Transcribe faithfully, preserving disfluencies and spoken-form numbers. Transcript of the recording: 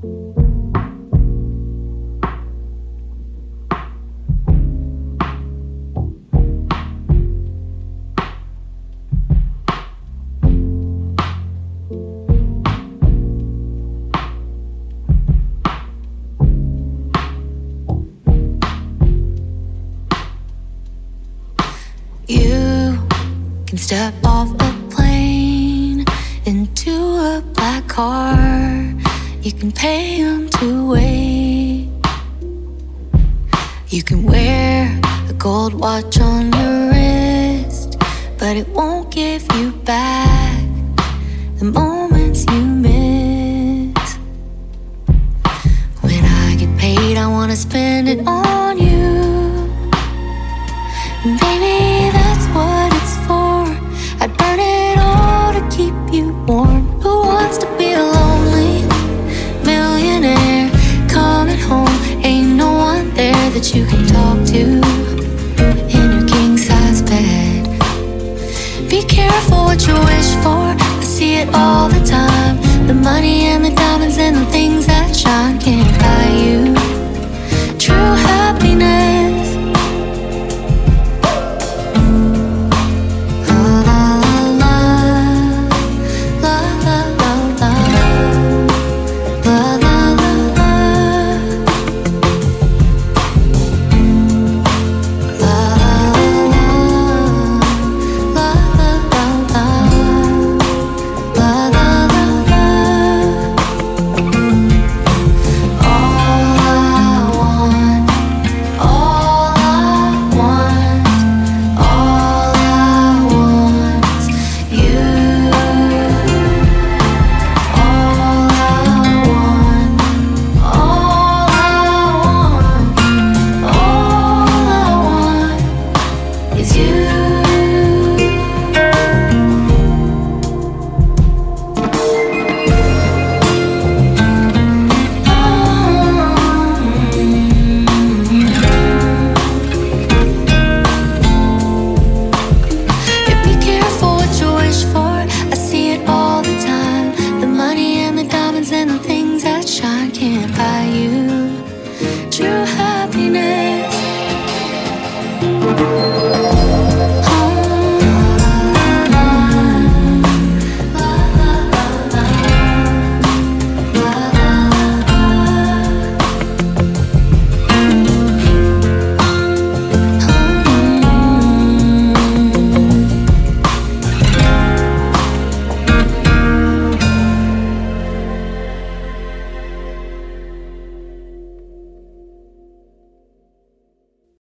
You can step off a plane into a black car. You can pay them to wait. You can wear a gold watch on your wrist, but it won't give you back the moment